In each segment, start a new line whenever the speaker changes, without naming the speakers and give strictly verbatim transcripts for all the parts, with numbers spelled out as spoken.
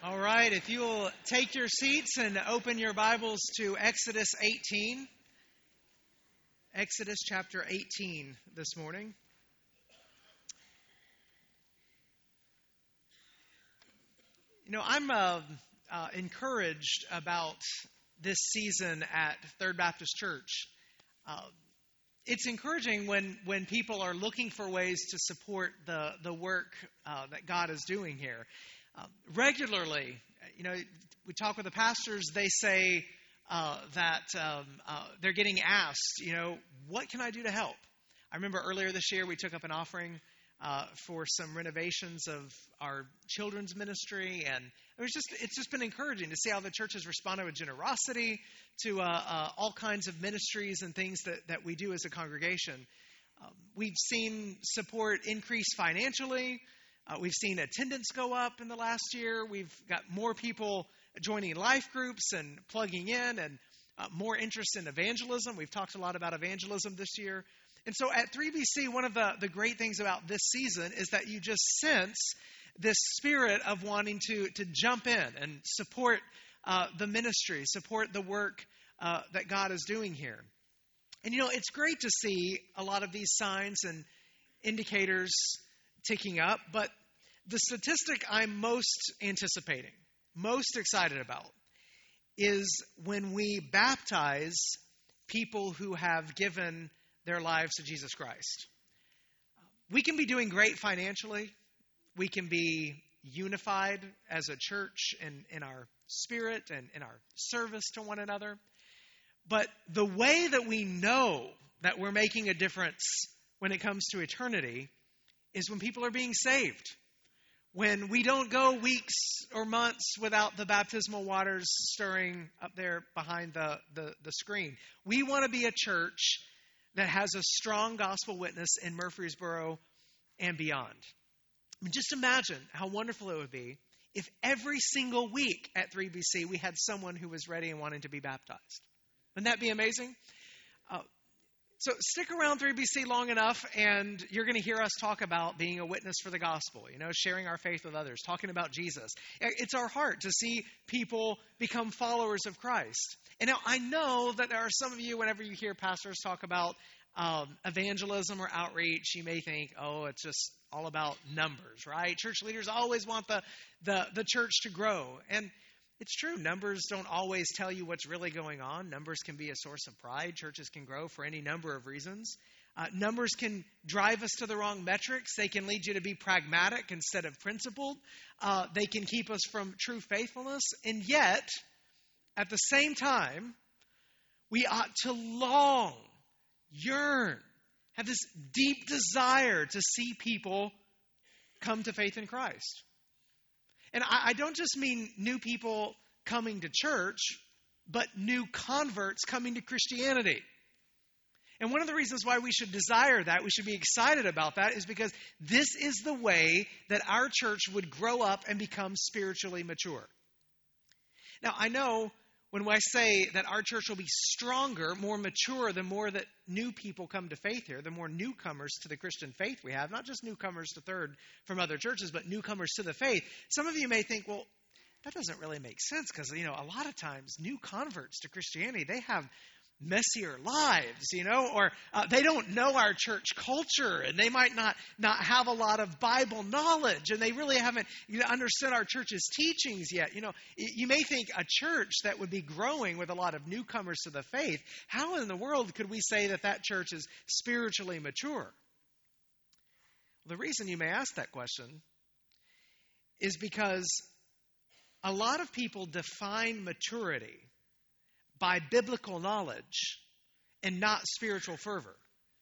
All right, if you will take your seats and open your Bibles to Exodus eighteen. Exodus chapter eighteen this morning. You know, I'm uh, uh, encouraged about this season at Third Baptist Church. Uh, it's encouraging when, when people are looking for ways to support the, the work uh, that God is doing here. Uh, regularly, you know, we talk with the pastors, they say uh, that um, uh, they're getting asked, you know, what can I do to help? I remember earlier this year we took up an offering uh, for some renovations of our children's ministry, and it was just it's just been encouraging to see how the church has responded with generosity to uh, uh, all kinds of ministries and things that, that we do as a congregation. Um, we've seen support increase financially. Uh, we've seen attendance go up in the last year. We've got more people joining life groups and plugging in, and uh, more interest in evangelism. We've talked a lot about evangelism this year. And so at three B C, one of the, the great things about this season is that you just sense this spirit of wanting to, to jump in and support uh, the ministry, support the work uh, that God is doing here. And, you know, it's great to see a lot of these signs and indicators ticking up, but the statistic I'm most anticipating, most excited about, is when we baptize people who have given their lives to Jesus Christ. We can be doing great financially. We can be unified as a church in, in our spirit and in our service to one another. But the way that we know that we're making a difference when it comes to eternity is when people are being saved. When we don't go weeks or months without the baptismal waters stirring up there behind the, the, the screen. We want to be a church that has a strong gospel witness in Murfreesboro and beyond. I mean, just imagine how wonderful it would be if every single week at three B C we had someone who was ready and wanting to be baptized. Wouldn't that be amazing? Uh, So stick around three B C long enough, and you're going to hear us talk about being a witness for the gospel, you know, sharing our faith with others, talking about Jesus. It's our heart to see people become followers of Christ. And now I know that there are some of you, whenever you hear pastors talk about um, evangelism or outreach, you may think, oh, it's just all about numbers, right? Church leaders always want the, the, the church to grow. And it's true. Numbers don't always tell you what's really going on. Numbers can be a source of pride. Churches can grow for any number of reasons. Uh, numbers can drive us to the wrong metrics. They can lead you to be pragmatic instead of principled. Uh, they can keep us from true faithfulness. And yet, at the same time, we ought to long, yearn, have this deep desire to see people come to faith in Christ. And I, I don't just mean new people coming to church, but new converts coming to Christianity. And one of the reasons why we should desire that, we should be excited about that, is because this is the way that our church would grow up and become spiritually mature. Now, I know when I say that our church will be stronger, more mature, the more that new people come to faith here, the more newcomers to the Christian faith we have, not just newcomers to Third from other churches, but newcomers to the faith. Some of you may think, well, that doesn't really make sense because, you know, a lot of times new converts to Christianity, they have messier lives, you know, or uh, they don't know our church culture, and they might not not have a lot of Bible knowledge, and they really haven't you know, understood our church's teachings yet. You know, you may think a church that would be growing with a lot of newcomers to the faith, how in the world could we say that that church is spiritually mature? Well, the reason you may ask that question is because a lot of people define maturity by biblical knowledge and not spiritual fervor.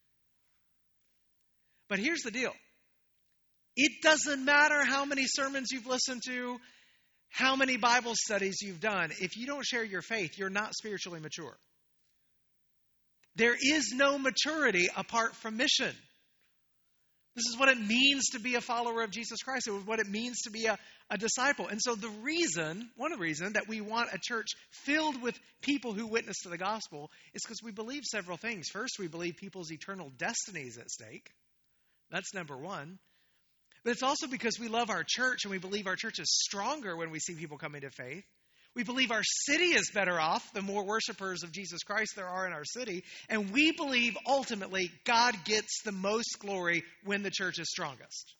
But here's the deal. It doesn't matter how many sermons you've listened to, how many Bible studies you've done. If you don't share your faith, you're not spiritually mature. There is no maturity apart from mission. This is what it means to be a follower of Jesus Christ. It was what it means to be a, a disciple. And so the reason, one of the reasons that we want a church filled with people who witness to the gospel is because we believe several things. First, we believe people's eternal destiny is at stake. That's number one. But it's also because we love our church and we believe our church is stronger when we see people coming to faith. We believe our city is better off the more worshipers of Jesus Christ there are in our city. And we believe ultimately God gets the most glory when the church is strongest.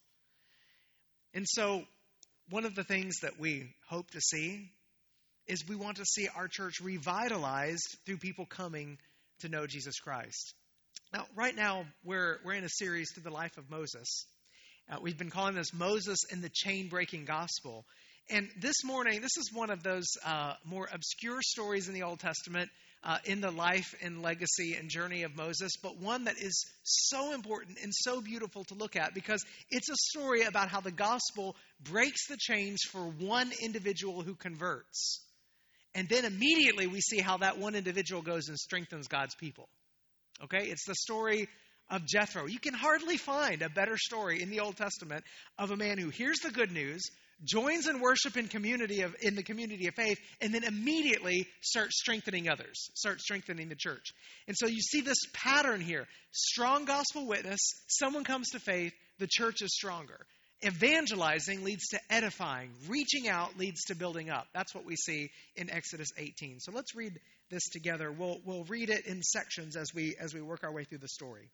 And so one of the things that we hope to see is we want to see our church revitalized through people coming to know Jesus Christ. Now, right now, we're we're in a series through the life of Moses. Uh, we've been calling this Moses and the Chain-Breaking Gospel. And this morning, this is one of those uh, more obscure stories in the Old Testament uh, in the life and legacy and journey of Moses, but one that is so important and so beautiful to look at because it's a story about how the gospel breaks the chains for one individual who converts. And then immediately we see how that one individual goes and strengthens God's people. Okay? It's the story of Jethro. You can hardly find a better story in the Old Testament of a man who hears the good news, joins in worship in community of in the community of faith, and then immediately starts strengthening others, starts strengthening the church. And so you see this pattern here. Strong gospel witness, someone comes to faith, the church is stronger. Evangelizing leads to edifying. Reaching out leads to building up. That's what we see in Exodus eighteen. So let's read this together. We'll we'll read it in sections as we as we work our way through the story.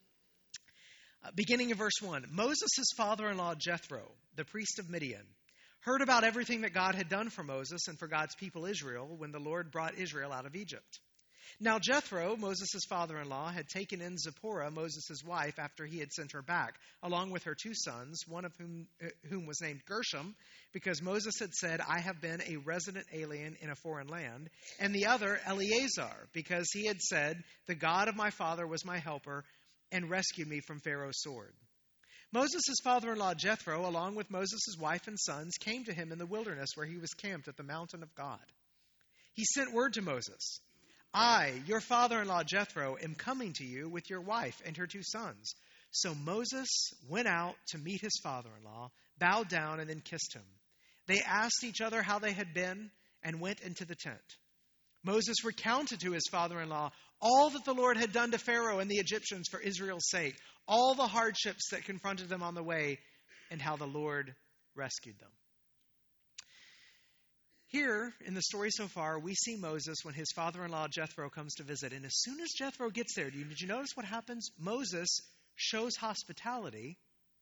Uh, beginning in verse one, Moses' father-in-law Jethro, the priest of Midian, heard about everything that God had done for Moses and for God's people Israel when the Lord brought Israel out of Egypt. Now Jethro, Moses' father-in-law, had taken in Zipporah, Moses' wife, after he had sent her back, along with her two sons, one of whom, uh, whom was named Gershom, because Moses had said, I have been a resident alien in a foreign land, and the other Eleazar, because he had said, the God of my father was my helper and rescued me from Pharaoh's sword. Moses' father-in-law Jethro, along with Moses' wife and sons, came to him in the wilderness where he was camped at the mountain of God. He sent word to Moses, I, your father-in-law Jethro, am coming to you with your wife and her two sons. So Moses went out to meet his father-in-law, bowed down, and then kissed him. They asked each other how they had been and went into the tent. Moses recounted to his father-in-law all that the Lord had done to Pharaoh and the Egyptians for Israel's sake, all the hardships that confronted them on the way, and how the Lord rescued them. Here, in the story so far, we see Moses when his father-in-law Jethro comes to visit. And as soon as Jethro gets there, did you notice what happens? Moses shows hospitality,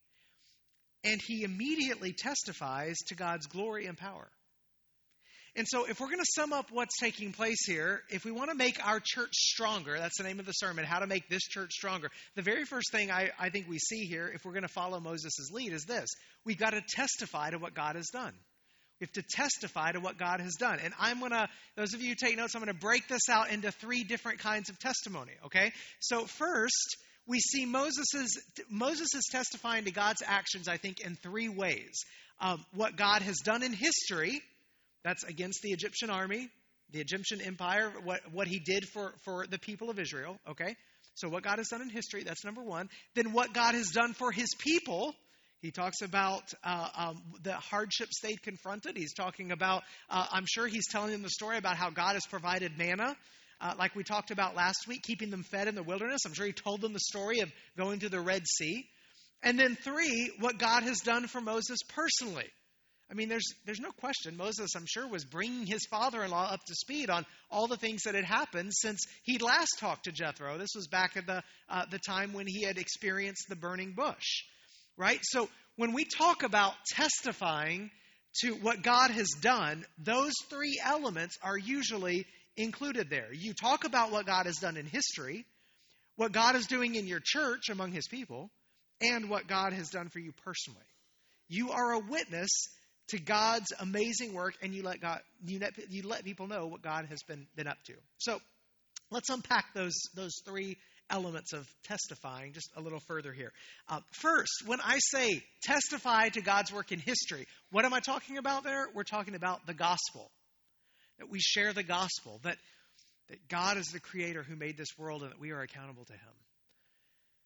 and he immediately testifies to God's glory and power. And so if we're going to sum up what's taking place here, if we want to make our church stronger, that's the name of the sermon, how to make this church stronger. The very first thing I, I think we see here, if we're going to follow Moses' lead, is this. We've got to testify to what God has done. We have to testify to what God has done. And I'm going to, those of you who take notes, I'm going to break this out into three different kinds of testimony, okay? So first, we see Moses's, Moses is testifying to God's actions, I think, in three ways. Um, what God has done in history, that's against the Egyptian army, the Egyptian empire, what, what he did for, for the people of Israel, okay? So what God has done in history, that's number one. Then what God has done for his people. He talks about uh, um, the hardships they'd confronted. He's talking about, uh, I'm sure he's telling them the story about how God has provided manna, uh, like we talked about last week, keeping them fed in the wilderness. I'm sure he told them the story of going to the Red Sea. And then three, what God has done for Moses personally. I mean, there's there's no question. Moses, I'm sure, was bringing his father-in-law up to speed on all the things that had happened since he'd last talked to Jethro. This was back at the uh, the time when he had experienced the burning bush, right? So when we talk about testifying to what God has done, those three elements are usually included there. You talk about what God has done in history, what God is doing in your church among his people, and what God has done for you personally. You are a witness to God's amazing work, and you let God you let, you let people know what God has been, been up to. So let's unpack those those three elements of testifying just a little further here. Uh, first, when I say testify to God's work in history, what am I talking about there? We're talking about the gospel, that we share the gospel, that, that God is the creator who made this world and that we are accountable to him.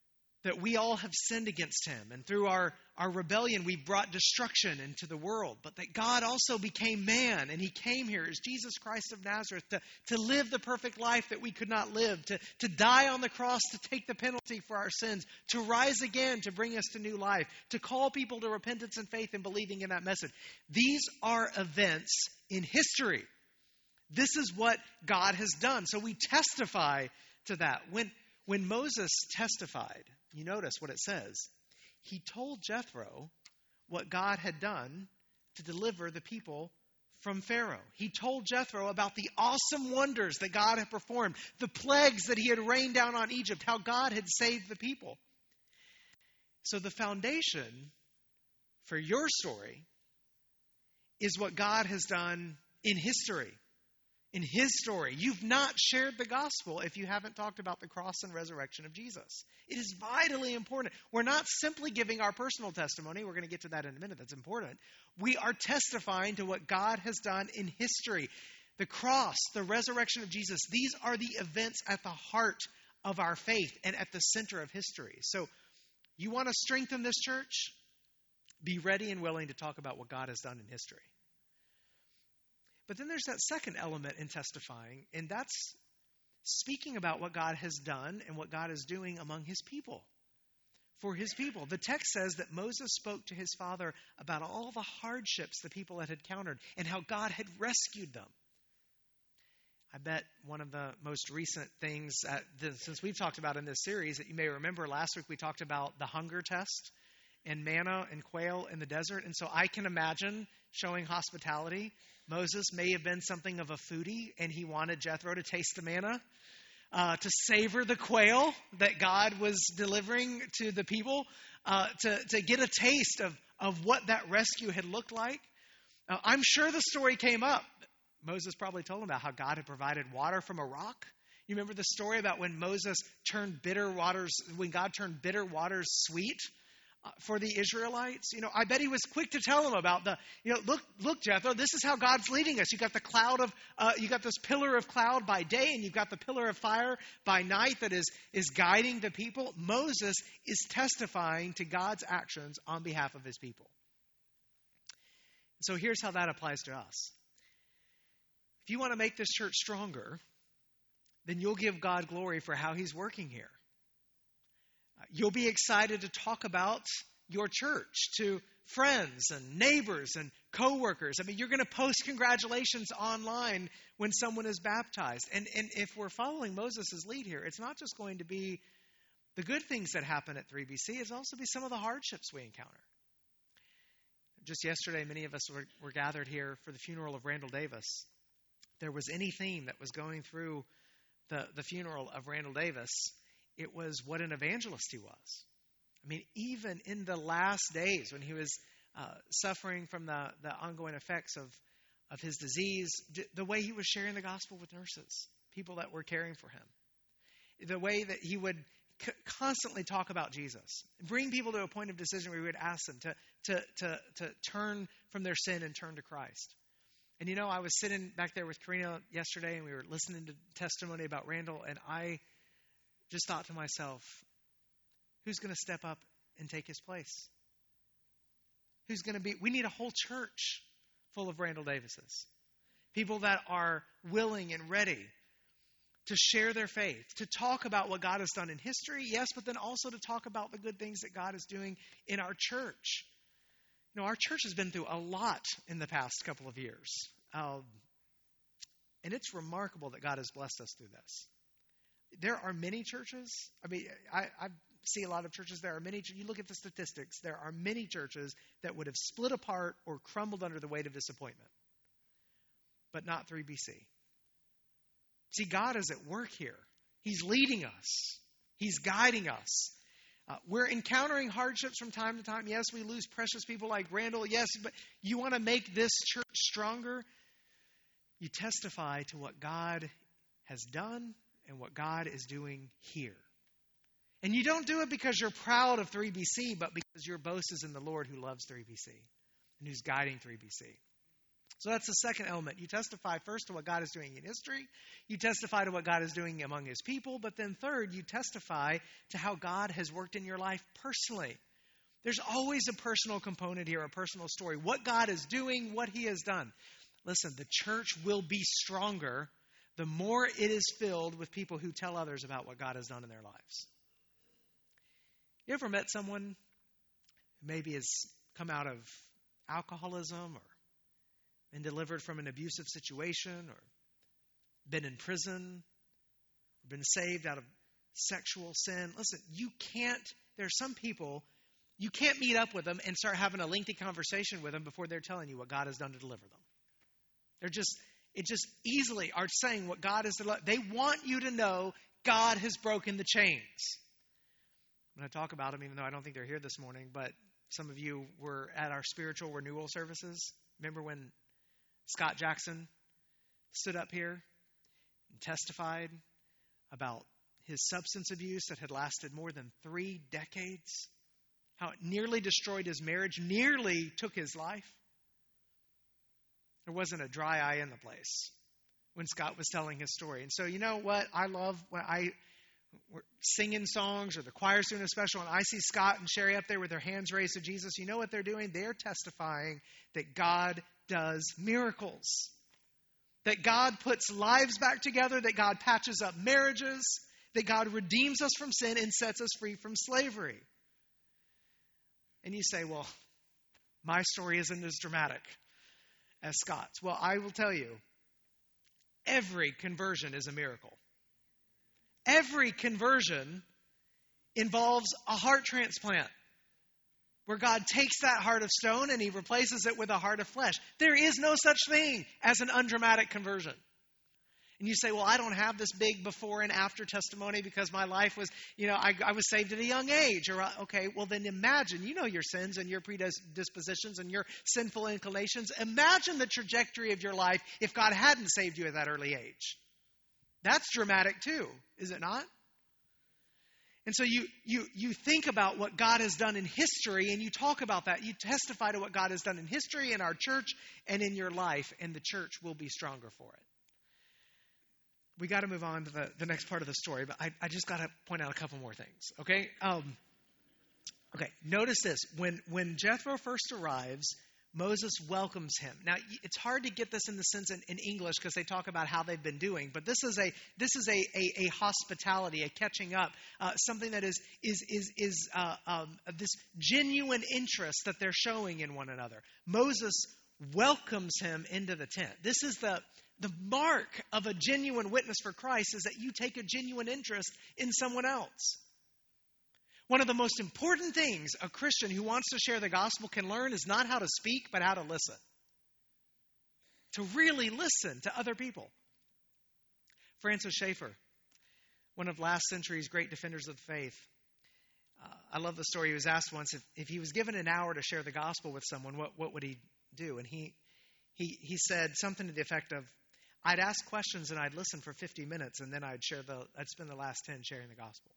that we all have sinned against him, and through our, our rebellion we brought destruction into the world, but that God also became man, and he came here as Jesus Christ of Nazareth to, to live the perfect life that we could not live, to, to die on the cross to take the penalty for our sins, to rise again to bring us to new life, to call people to repentance and faith and believing in that message. These are events in history. This is what God has done. So we testify to that. When, when Moses testified, you notice what it says. He told Jethro what God had done to deliver the people from Pharaoh. He told Jethro about the awesome wonders that God had performed, the plagues that he had rained down on Egypt, how God had saved the people. So the foundation for your story is what God has done in history. In his story. You've not shared the gospel if you haven't talked about the cross and resurrection of Jesus. It is vitally important. We're not simply giving our personal testimony. We're going to get to that in a minute. That's important. We are testifying to what God has done in history. The cross, the resurrection of Jesus, these are the events at the heart of our faith and at the center of history. So you want to strengthen this church? Be ready and willing to talk about what God has done in history. But then there's that second element in testifying, and that's speaking about what God has done and what God is doing among his people, for his people. The text says that Moses spoke to his father about all the hardships the people had encountered and how God had rescued them. I bet one of the most recent things, at the, since we've talked about in this series, that you may remember last week we talked about the hunger test and manna and quail in the desert. And so I can imagine showing hospitality. Moses may have been something of a foodie, and he wanted Jethro to taste the manna, uh, to savor the quail that God was delivering to the people, uh, to, to get a taste of, of what that rescue had looked like. Uh, I'm sure the story came up. Moses probably told him about how God had provided water from a rock. You remember the story about when Moses turned bitter waters, when God turned bitter waters sweet for the Israelites? You know, I bet he was quick to tell them about the, you know, look, look, Jethro, this is how God's leading us. You got the cloud of, uh, you got this pillar of cloud by day, and you've got the pillar of fire by night that is, is guiding the people. Moses is testifying to God's actions on behalf of his people. So here's how that applies to us. If you want to make this church stronger, then you'll give God glory for how he's working here. You'll be excited to talk about your church to friends and neighbors and coworkers. I mean, you're going to post congratulations online when someone is baptized. And, and if we're following Moses' lead here, it's not just going to be the good things that happen at three B C, it's also be some of the hardships we encounter. Just yesterday, many of us were, were gathered here for the funeral of Randall Davis. If there was any theme that was going through the, the funeral of Randall Davis, it was what an evangelist he was. I mean, even in the last days when he was uh, suffering from the, the ongoing effects of, of his disease, d- the way he was sharing the gospel with nurses, people that were caring for him, the way that he would c- constantly talk about Jesus, bring people to a point of decision where he would ask them to, to, to, to turn from their sin and turn to Christ. And you know, I was sitting back there with Karina yesterday, and we were listening to testimony about Randall, and I just thought to myself, who's going to step up and take his place? Who's going to be? We need a whole church full of Randall Davises. People that are willing and ready to share their faith, to talk about what God has done in history, yes, but then also to talk about the good things that God is doing in our church. You know, our church has been through a lot in the past couple of years. Um, and it's remarkable that God has blessed us through this. There are many churches. I mean, I, I see a lot of churches. There are many. You look at the statistics. There are many churches that would have split apart or crumbled under the weight of disappointment. But not three B C. See, God is at work here. He's leading us. He's guiding us. Uh, we're encountering hardships from time to time. Yes, we lose precious people like Randall. Yes, but you want to make this church stronger? You testify to what God has done and what God is doing here. And you don't do it because you're proud of three B C, but because your boast is in the Lord who loves three B C and who's guiding three B C. So that's the second element. You testify first to what God is doing in history. You testify to what God is doing among his people. But then third, you testify to how God has worked in your life personally. There's always a personal component here, a personal story. What God is doing, what he has done. Listen, the church will be stronger the more it is filled with people who tell others about what God has done in their lives. You ever met someone who maybe has come out of alcoholism or been delivered from an abusive situation or been in prison or been saved out of sexual sin? Listen, you can't, there are some people, you can't meet up with them and start having a lengthy conversation with them before they're telling you what God has done to deliver them. They're just, it just easily are saying what God has done. They want you to know God has broken the chains. I'm going to talk about them, even though I don't think they're here this morning, but some of you were at our spiritual renewal services. Remember when Scott Jackson stood up here and testified about his substance abuse that had lasted more than three decades? How it nearly destroyed his marriage, nearly took his life. There wasn't a dry eye in the place when Scott was telling his story. And so, you know what? I love when I we're singing songs or the choir's doing a special and I see Scott and Sherry up there with their hands raised to Jesus. You know what they're doing? They're testifying that God does miracles. That God puts lives back together, that God patches up marriages, that God redeems us from sin and sets us free from slavery. And you say, well, my story isn't as dramatic as Scott's. Well, I will tell you, every conversion is a miracle. Every conversion involves a heart transplant where God takes that heart of stone and he replaces it with a heart of flesh. There is no such thing as an undramatic conversion. And you say, well, I don't have this big before and after testimony because my life was, you know, I, I was saved at a young age. Or, okay, well then imagine, you know your sins and your predispositions and your sinful inclinations. Imagine the trajectory of your life if God hadn't saved you at that early age. That's dramatic too, is it not? And so you, you, you think about what God has done in history and you talk about that. You testify to what God has done in history, in our church, and in your life, and the church will be stronger for it. We got to move on to the, the next part of the story, but I, I just got to point out a couple more things, okay? Um, okay, notice this. When, when Jethro first arrives, Moses welcomes him. Now, it's hard to get this in the sense in, in English because they talk about how they've been doing, but this is a this is a a, a hospitality, a catching up, uh, something that is is is is uh, um, this genuine interest that they're showing in one another. Moses welcomes him into the tent. This is the the mark of a genuine witness for Christ, is that you take a genuine interest in someone else. One of the most important things a Christian who wants to share the gospel can learn is not how to speak, but how to listen. To really listen to other people. Francis Schaeffer, one of last century's great defenders of the faith. Uh, I love the story. He was asked once if, if he was given an hour to share the gospel with someone, what, what would he do? And he, he, he said something to the effect of, I'd ask questions and I'd listen for fifty minutes and then I'd share the, I'd spend the last ten sharing the gospel.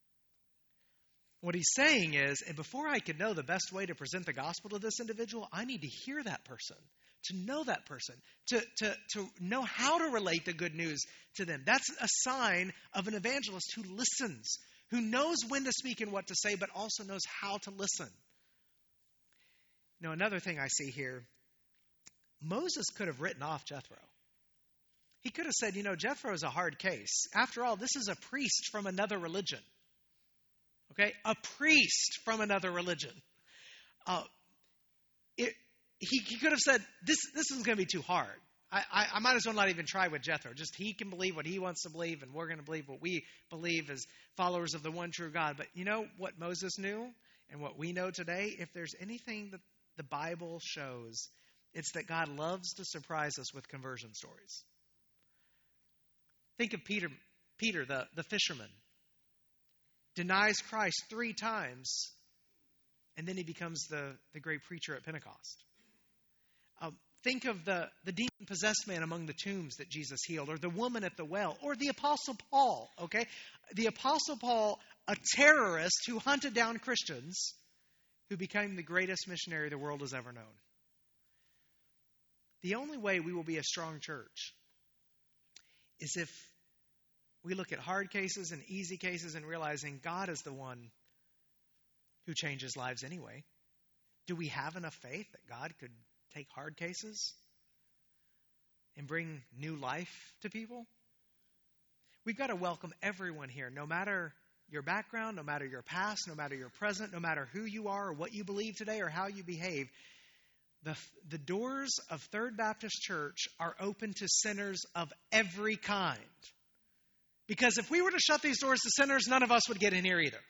What he's saying is, and before I can know the best way to present the gospel to this individual, I need to hear that person, to know that person, to, to, to know how to relate the good news to them. That's a sign of an evangelist who listens, who knows when to speak and what to say, but also knows how to listen. Now, another thing I see here, Moses could have written off Jethro. He could have said, you know, Jethro is a hard case. After all, this is a priest from another religion. Okay, a priest from another religion. Uh, it, he, he could have said, this this is going to be too hard. I, I, I might as well not even try with Jethro. Just he can believe what he wants to believe, and we're going to believe what we believe as followers of the one true God. But you know what Moses knew and what we know today? If there's anything that the Bible shows, it's that God loves to surprise us with conversion stories. Think of Peter, Peter the, the fisherman. Denies Christ three times, and then he becomes the, the great preacher at Pentecost. Um, think of the, the demon-possessed man among the tombs that Jesus healed, or the woman at the well, or the Apostle Paul, okay? The Apostle Paul, a terrorist who hunted down Christians, who became the greatest missionary the world has ever known. The only way we will be a strong church is if we look at hard cases and easy cases and realizing God is the one who changes lives anyway. Do we have enough faith that God could take hard cases and bring new life to people? We've got to welcome everyone here, no matter your background, no matter your past, no matter your present, no matter who you are or what you believe today or how you behave. The, the doors of Third Baptist Church are open to sinners of every kind. Because if we were to shut these doors to sinners, none of us would get in here either.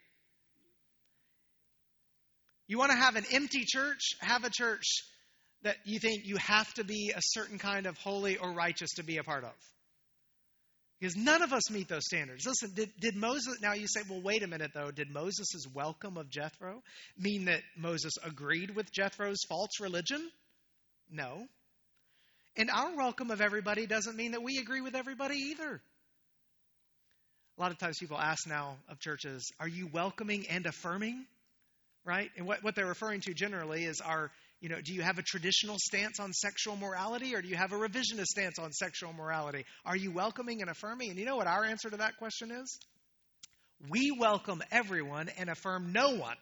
You want to have an empty church? Have a church that you think you have to be a certain kind of holy or righteous to be a part of. Because none of us meet those standards. Listen, did, did Moses, now you say, well, wait a minute though, did Moses' welcome of Jethro mean that Moses agreed with Jethro's false religion? No. And our welcome of everybody doesn't mean that we agree with everybody either. A lot of times people ask now of churches, are you welcoming and affirming? Right? And what, what they're referring to generally is, are, you know, do you have a traditional stance on sexual morality or do you have a revisionist stance on sexual morality? Are you welcoming and affirming? And you know what our answer to that question is? We welcome everyone and affirm no one.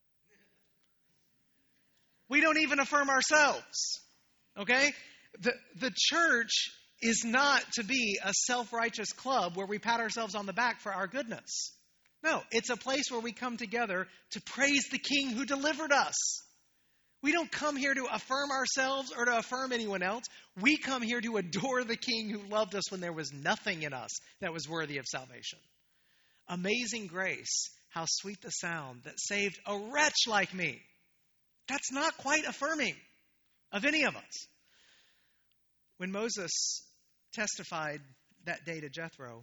We don't even affirm ourselves. Okay? The, the church is not to be a self-righteous club where we pat ourselves on the back for our goodness. No, it's a place where we come together to praise the King who delivered us. We don't come here to affirm ourselves or to affirm anyone else. We come here to adore the King who loved us when there was nothing in us that was worthy of salvation. Amazing grace, how sweet the sound that saved a wretch like me. That's not quite affirming of any of us. When Moses testified that day to Jethro,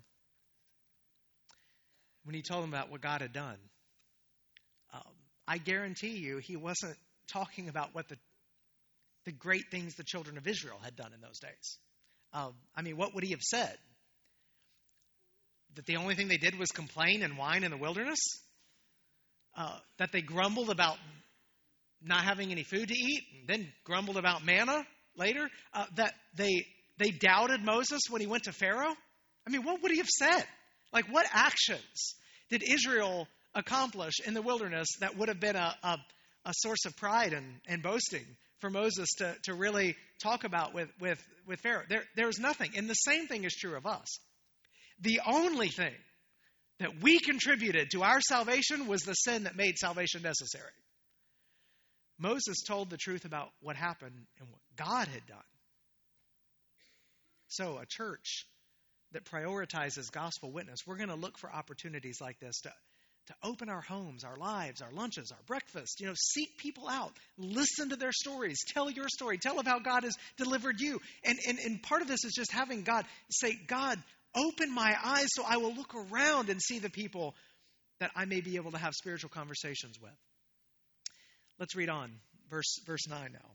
when he told him about what God had done, um, I guarantee you he wasn't talking about what the the great things the children of Israel had done in those days. Um, I mean, what would he have said? That the only thing they did was complain and whine in the wilderness? Uh, that they grumbled about not having any food to eat, and then grumbled about manna later? Uh, that they they doubted Moses when he went to Pharaoh? I mean, what would he have said? Like, what actions did Israel accomplish in the wilderness that would have been a, a, a source of pride and, and boasting for Moses to, to really talk about with, with, with Pharaoh? There, there was nothing. And the same thing is true of us. The only thing that we contributed to our salvation was the sin that made salvation necessary. Moses told the truth about what happened and what God had done. So a church that prioritizes gospel witness, we're going to look for opportunities like this to, to open our homes, our lives, our lunches, our breakfast, you know, seek people out, listen to their stories, tell your story, tell of how God has delivered you. And, and, and part of this is just having God say, God, open my eyes so I will look around and see the people that I may be able to have spiritual conversations with. Let's read on, verse, verse nine now.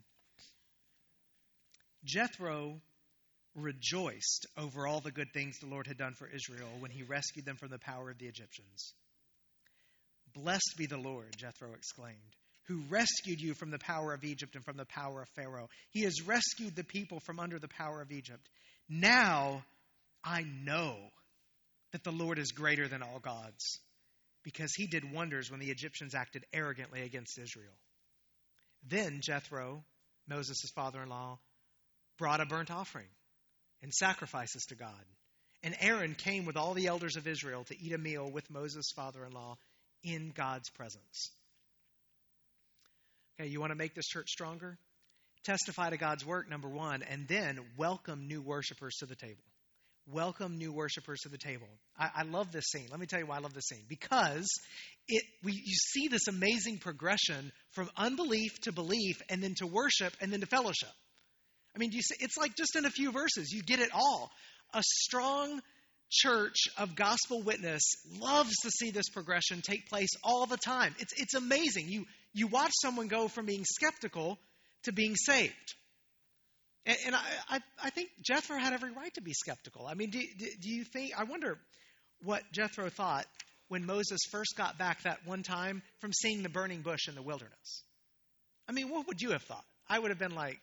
Jethro rejoiced over all the good things the Lord had done for Israel when he rescued them from the power of the Egyptians. Blessed be the Lord, Jethro exclaimed, who rescued you from the power of Egypt and from the power of Pharaoh. He has rescued the people from under the power of Egypt. Now I know that the Lord is greater than all gods, because he did wonders when the Egyptians acted arrogantly against Israel. Then Jethro, Moses' father-in-law, brought a burnt offering and sacrifices to God. And Aaron came with all the elders of Israel to eat a meal with Moses' father-in-law in God's presence. Okay, you want to make this church stronger? Testify to God's work, number one, and then welcome new worshipers to the table. Welcome new worshipers to the table. I, I love this scene. Let me tell you why I love this scene. Because it, we, you see this amazing progression from unbelief to belief, and then to worship, and then to fellowship. I mean, you see, it's like just in a few verses, you get it all. A strong church of gospel witness loves to see this progression take place all the time. It's it's amazing. You you watch someone go from being skeptical to being saved. And, and I, I I think Jethro had every right to be skeptical. I mean, do, do, do you think, I wonder what Jethro thought when Moses first got back that one time from seeing the burning bush in the wilderness. I mean, what would you have thought? I would have been like,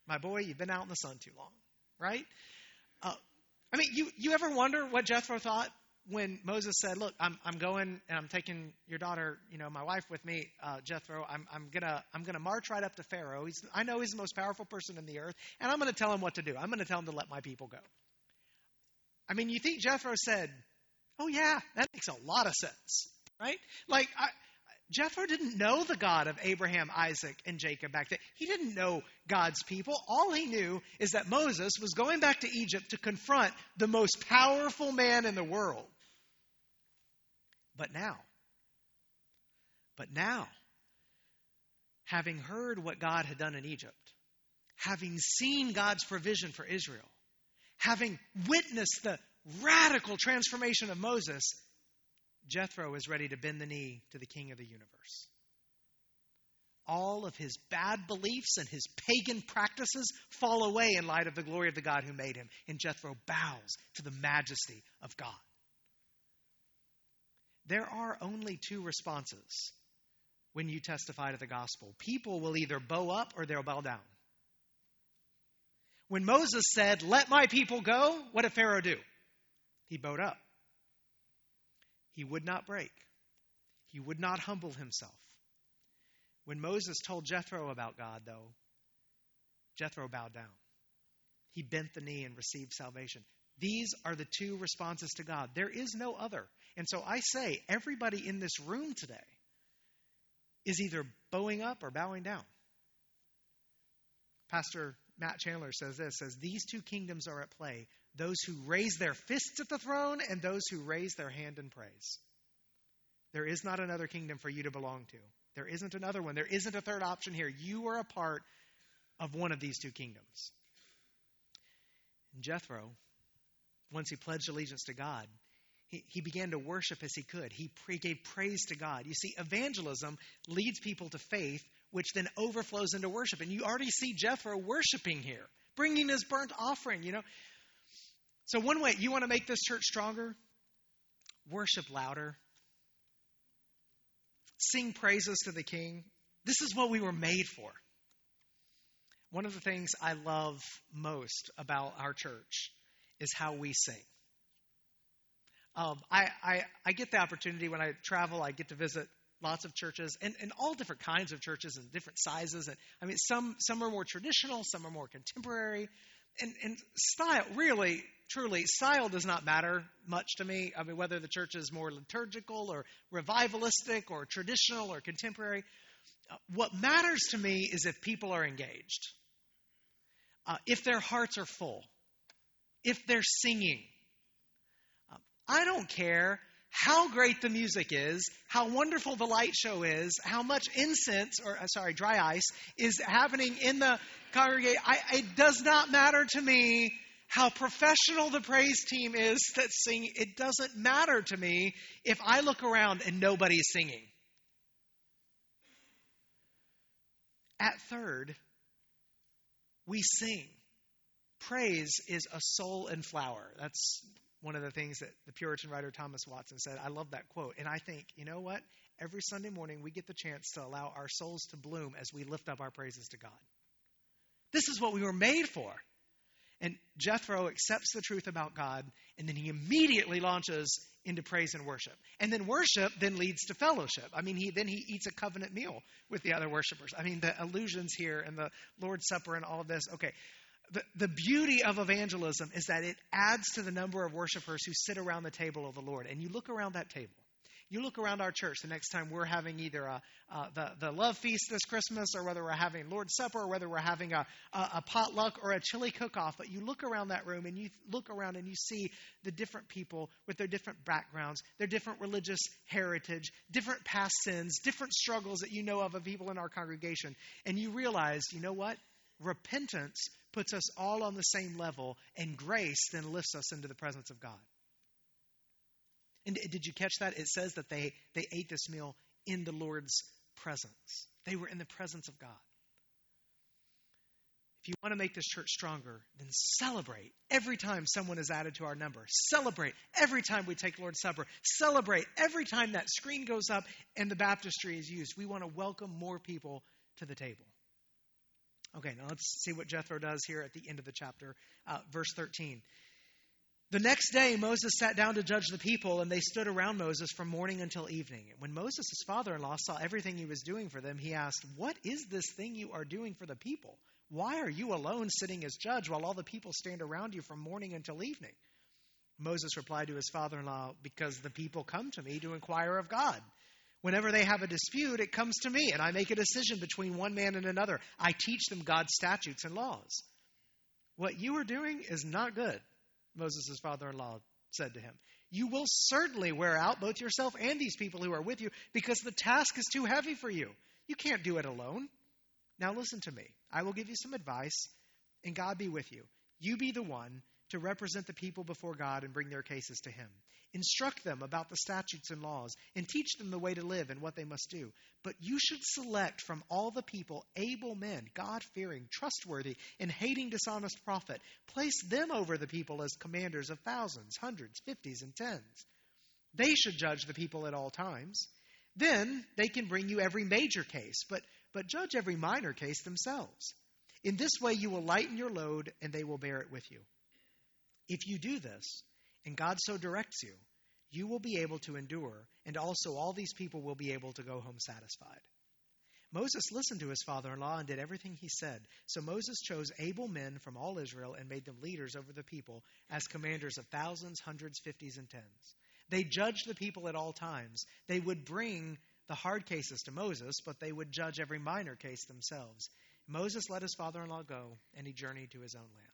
my boy, you've been out in the sun too long, right? Uh, I mean, you, you ever wonder what Jethro thought when Moses said, look, I'm I'm going and I'm taking your daughter, you know, my wife with me, uh, Jethro. I'm I'm gonna I'm gonna march right up to Pharaoh. He's I know he's the most powerful person in the earth, and I'm gonna tell him what to do. I'm gonna tell him to let my people go. I mean, you think Jethro said, oh yeah, that makes a lot of sense, right? Like I, Jethro didn't know the God of Abraham, Isaac, and Jacob back then. He didn't know God's people. All he knew is that Moses was going back to Egypt to confront the most powerful man in the world. But now, but now, having heard what God had done in Egypt, having seen God's provision for Israel, having witnessed the radical transformation of Moses, Jethro is ready to bend the knee to the King of the universe. All of his bad beliefs and his pagan practices fall away in light of the glory of the God who made him, and Jethro bows to the majesty of God. There are only two responses when you testify to the gospel. People will either bow up or they'll bow down. When Moses said, let my people go, what did Pharaoh do? He bowed up. He would not break. He would not humble himself. When Moses told Jethro about God, though, Jethro bowed down. He bent the knee and received salvation. These are the two responses to God. There is no other. And so I say, everybody in this room today is either bowing up or bowing down. Pastor Matt Chandler says this, says, these two kingdoms are at play. Those who raise their fists at the throne and those who raise their hand in praise. There is not another kingdom for you to belong to. There isn't another one. There isn't a third option here. You are a part of one of these two kingdoms. And Jethro, once he pledged allegiance to God, he, he began to worship as he could. He pre- gave praise to God. You see, evangelism leads people to faith, which then overflows into worship. And you already see Jethro worshiping here, bringing his burnt offering, you know. So one way, you want to make this church stronger? Worship louder. Sing praises to the King. This is what we were made for. One of the things I love most about our church is how we sing. Um, I, I, I get the opportunity when I travel, I get to visit lots of churches and, and all different kinds of churches and different sizes. And I mean, some some are more traditional, some are more contemporary. And, and style, really, truly, style does not matter much to me. I mean, whether the church is more liturgical or revivalistic or traditional or contemporary. Uh, what matters to me is if people are engaged, uh, if their hearts are full, if they're singing. Uh, I don't care how great the music is, how wonderful the light show is, how much incense, or uh, sorry, dry ice, is happening in the congregation. I, it does not matter to me how professional the praise team is that's singing. It doesn't matter to me if I look around and nobody's singing. At Third, we sing. Praise is a soul in flower. That's one of the things that the Puritan writer Thomas Watson said. I love that quote. And I think, you know what? Every Sunday morning we get the chance to allow our souls to bloom as we lift up our praises to God. This is what we were made for. And Jethro accepts the truth about God, and then he immediately launches into praise and worship. And then worship then leads to fellowship. I mean, he then he eats a covenant meal with the other worshipers. I mean, the allusions here and the Lord's Supper and all of this. Okay. The, the beauty of evangelism is that it adds to the number of worshipers who sit around the table of the Lord. And you look around that table. You look around our church the next time we're having either a, uh, the, the love feast this Christmas, or whether we're having Lord's Supper, or whether we're having a, a, a potluck or a chili cook-off. But you look around that room and you look around and you see the different people with their different backgrounds, their different religious heritage, different past sins, different struggles that you know of of people in our congregation. And you realize, you know what? Repentance puts us all on the same level, and grace then lifts us into the presence of God. And did you catch that? It says that they, they ate this meal in the Lord's presence. They were in the presence of God. If you want to make this church stronger, then celebrate every time someone is added to our number. Celebrate every time we take Lord's Supper. Celebrate every time that screen goes up and the baptistry is used. We want to welcome more people to the table. Okay, now let's see what Jethro does here at the end of the chapter. Uh, verse thirteen. The next day Moses sat down to judge the people, and they stood around Moses from morning until evening. When Moses' father-in-law saw everything he was doing for them, he asked, "What is this thing you are doing for the people? Why are you alone sitting as judge while all the people stand around you from morning until evening?" Moses replied to his father-in-law, "Because the people come to me to inquire of God. Whenever they have a dispute, it comes to me, and I make a decision between one man and another. I teach them God's statutes and laws." "What you are doing is not good," Moses' father-in-law said to him. "You will certainly wear out both yourself and these people who are with you, because the task is too heavy for you. You can't do it alone. Now listen to me. I will give you some advice, and God be with you. You be the one to represent the people before God and bring their cases to him. Instruct them about the statutes and laws, and teach them the way to live and what they must do. But you should select from all the people able men, God-fearing, trustworthy, and hating dishonest profit. Place them over the people as commanders of thousands, hundreds, fifties, and tens. They should judge the people at all times. Then they can bring you every major case, but, but judge every minor case themselves. In this way you will lighten your load, and they will bear it with you. If you do this, and God so directs you, you will be able to endure, and also all these people will be able to go home satisfied." Moses listened to his father-in-law and did everything he said. So Moses chose able men from all Israel and made them leaders over the people as commanders of thousands, hundreds, fifties, and tens. They judged the people at all times. They would bring the hard cases to Moses, but they would judge every minor case themselves. Moses let his father-in-law go, and he journeyed to his own land.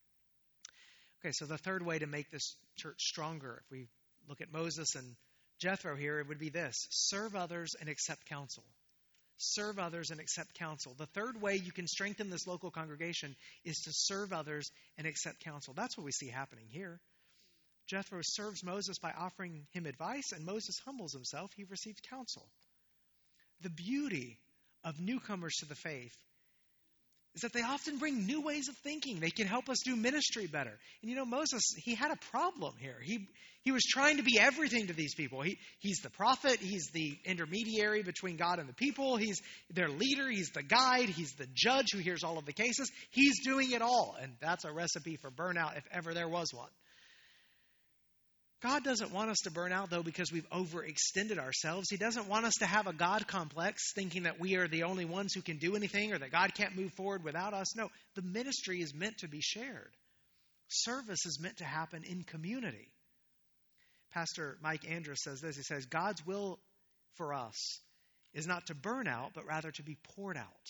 Okay, so the third way to make this church stronger, if we look at Moses and Jethro here, it would be this: serve others and accept counsel. Serve others and accept counsel. The third way you can strengthen this local congregation is to serve others and accept counsel. That's what we see happening here. Jethro serves Moses by offering him advice, and Moses humbles himself. He receives counsel. The beauty of newcomers to the faith is that they often bring new ways of thinking. They can help us do ministry better. And you know, Moses, he had a problem here. He he was trying to be everything to these people. He He's the prophet. He's the intermediary between God and the people. He's their leader. He's the guide. He's the judge who hears all of the cases. He's doing it all. And that's a recipe for burnout if ever there was one. God doesn't want us to burn out, though, because we've overextended ourselves. He doesn't want us to have a God complex, thinking that we are the only ones who can do anything or that God can't move forward without us. No, the ministry is meant to be shared. Service is meant to happen in community. Pastor Mike Andrews says this. He says, God's will for us is not to burn out, but rather to be poured out.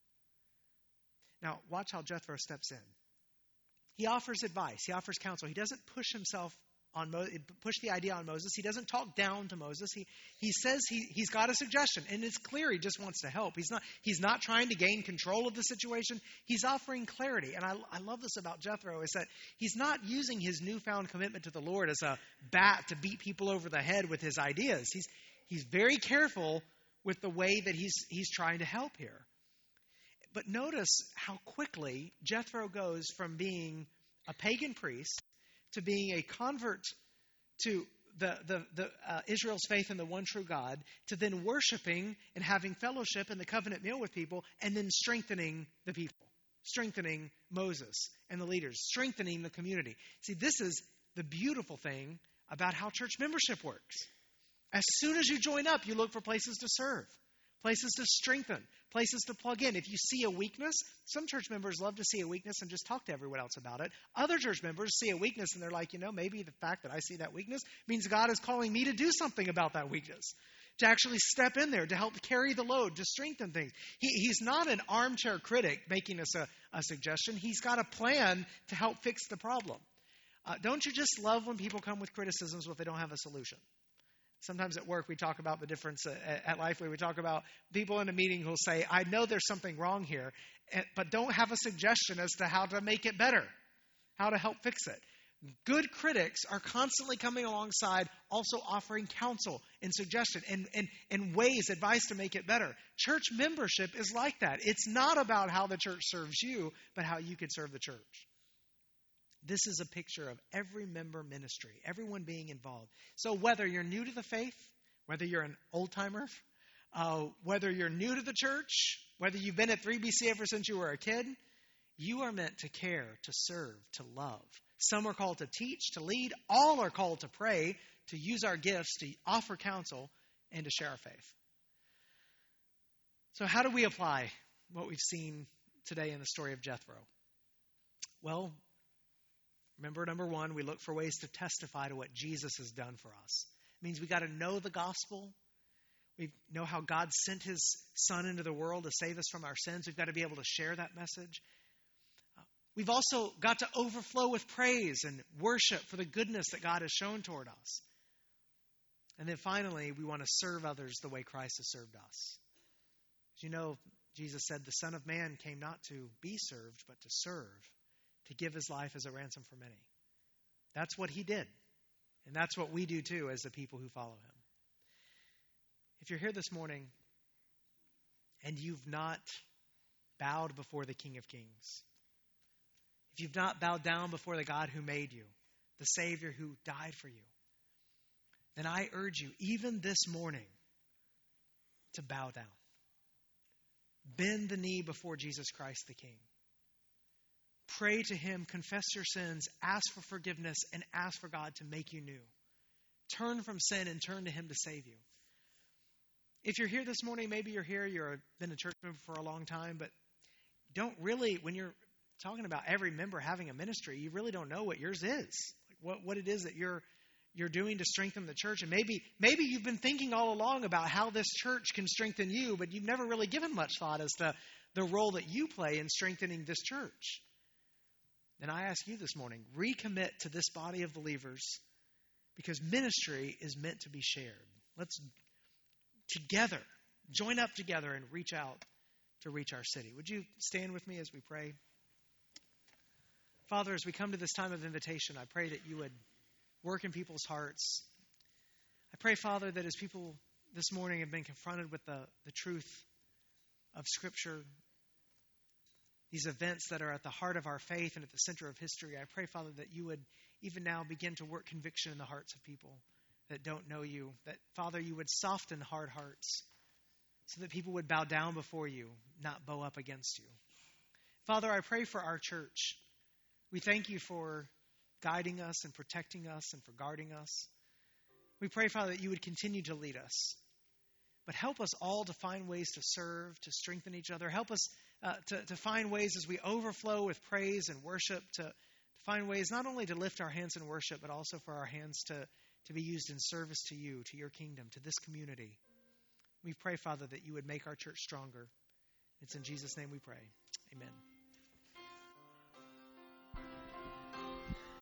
Now, watch how Jethro steps in. He offers advice. He offers counsel. He doesn't push himself on Mo- push the idea on Moses. He doesn't talk down to Moses. He he says he, he's got a suggestion, and it's clear he just wants to help. He's not he's not trying to gain control of the situation. He's offering clarity. And I, I love this about Jethro, is that he's not using his newfound commitment to the Lord as a bat to beat people over the head with his ideas. He's he's very careful with the way that he's he's trying to help here. But notice how quickly Jethro goes from being a pagan priest to being a convert to the, the, the uh, Israel's faith in the one true God, to then worshiping and having fellowship in the covenant meal with people, and then strengthening the people, strengthening Moses and the leaders, strengthening the community. See, this is the beautiful thing about how church membership works. As soon as you join up, you look for places to serve, places to strengthen, places to plug in. If you see a weakness, some church members love to see a weakness and just talk to everyone else about it. Other church members see a weakness and they're like, you know, maybe the fact that I see that weakness means God is calling me to do something about that weakness, to actually step in there, to help carry the load, to strengthen things. He, he's not an armchair critic making us a, a suggestion. He's got a plan to help fix the problem. Uh, don't you just love when people come with criticisms but they don't have a solution? Sometimes at work we talk about the difference at Lifeway. We talk about people in a meeting who'll say, I know there's something wrong here, but don't have a suggestion as to how to make it better, how to help fix it. Good critics are constantly coming alongside, also offering counsel and suggestion and, and, and ways, advice to make it better. Church membership is like that. It's not about how the church serves you, but how you can serve the church. This is a picture of every member ministry, everyone being involved. So whether you're new to the faith, whether you're an old-timer, Uh, whether you're new to the church, whether you've been at three B C ever since you were a kid, you are meant to care, to serve, to love. Some are called to teach, to lead. All are called to pray, to use our gifts, to offer counsel, and to share our faith. So how do we apply what we've seen today in the story of Jethro? Well, remember, number one, we look for ways to testify to what Jesus has done for us. It means we got to know the gospel. We know how God sent his son into the world to save us from our sins. We've got to be able to share that message. Uh, we've also got to overflow with praise and worship for the goodness that God has shown toward us. And then finally, we want to serve others the way Christ has served us. As you know, Jesus said the Son of Man came not to be served, but to serve, to give his life as a ransom for many. That's what he did. And that's what we do too as the people who follow him. If you're here this morning and you've not bowed before the King of Kings, if you've not bowed down before the God who made you, the Savior who died for you, then I urge you, even this morning, to bow down. Bend the knee before Jesus Christ the King. Pray to him, confess your sins, ask for forgiveness, and ask for God to make you new. Turn from sin and turn to him to save you. If you're here this morning, maybe you're here, you've been a church member for a long time, but don't really, when you're talking about every member having a ministry, you really don't know what yours is, like what, what it is that you're you're doing to strengthen the church. And maybe maybe you've been thinking all along about how this church can strengthen you, but you've never really given much thought as to the role that you play in strengthening this church. Then I ask you this morning, recommit to this body of believers, because ministry is meant to be shared. Let's together, join up together and reach out to reach our city. Would you stand with me as we pray? Father, as we come to this time of invitation, I pray that you would work in people's hearts. I pray, Father, that as people this morning have been confronted with the, the truth of Scripture, these events that are at the heart of our faith and at the center of history, I pray, Father, that you would even now begin to work conviction in the hearts of people that don't know you, that, Father, you would soften hard hearts so that people would bow down before you, not bow up against you. Father, I pray for our church. We thank you for guiding us and protecting us and for guarding us. We pray, Father, that you would continue to lead us. But help us all to find ways to serve, to strengthen each other. Help us uh, to, to find ways as we overflow with praise and worship, to, to find ways not only to lift our hands in worship, but also for our hands to to be used in service to you, to your kingdom, to this community. We pray, Father, that you would make our church stronger. It's in Jesus' name we pray. Amen.